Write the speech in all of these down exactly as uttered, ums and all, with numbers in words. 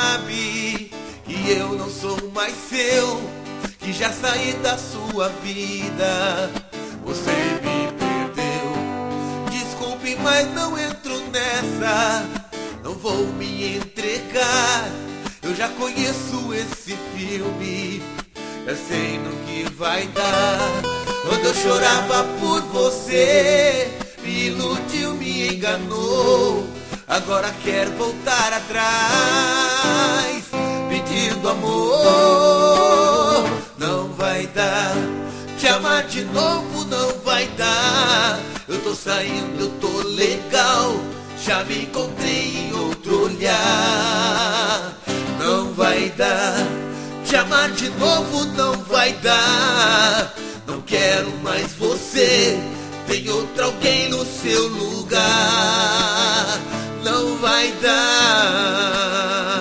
sabe que eu não sou mais seu, que já saí da sua vida. Você me perdeu. Desculpe, mas não entro nessa. Não vou me entregar. Eu já conheço esse filme. Já sei no que vai dar. Quando eu chorava por você, me iludiu, me enganou. Agora quer voltar atrás, pedindo amor. Não vai dar. Te amar de novo não vai dar. Eu tô saindo, eu tô legal. Já me encontrei em outro olhar. Não vai dar. Te amar de novo não vai dar. Não quero mais você. Tem outro alguém no seu lugar. Não vai dar.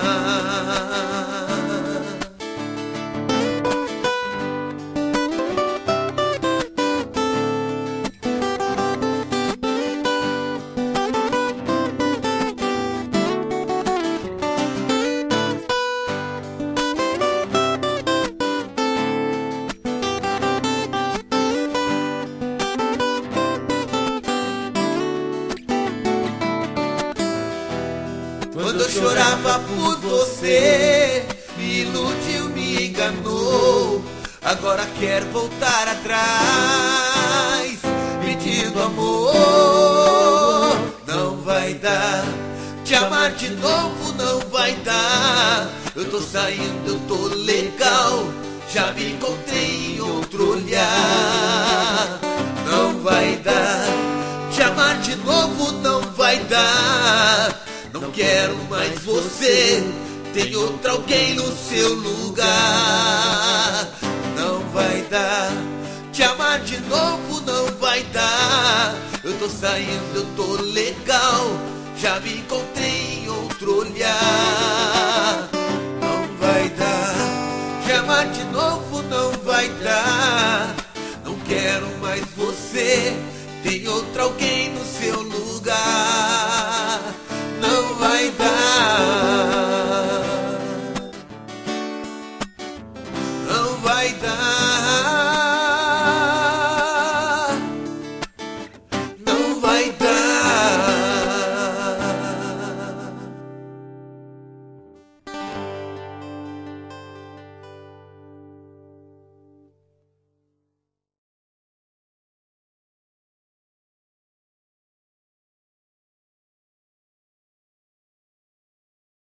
Quando eu chorava por você, me iludiu, me enganou. Agora quer voltar atrás, pedindo amor. Não vai dar. Te amar de novo não vai dar. Eu tô saindo, eu tô legal. Já me encontrei em outro olhar. Não vai dar. Te amar de novo não vai dar. Não quero mais você. Tem outro alguém no seu lugar. Não vai dar. Te amar de novo não vai dar. Eu tô saindo, eu tô legal. Já me encontrei em outro olhar. Não vai dar. Te amar de novo não vai dar. Não quero mais você. Tem outro alguém no seu lugar. Não vai dar. Não vai dar.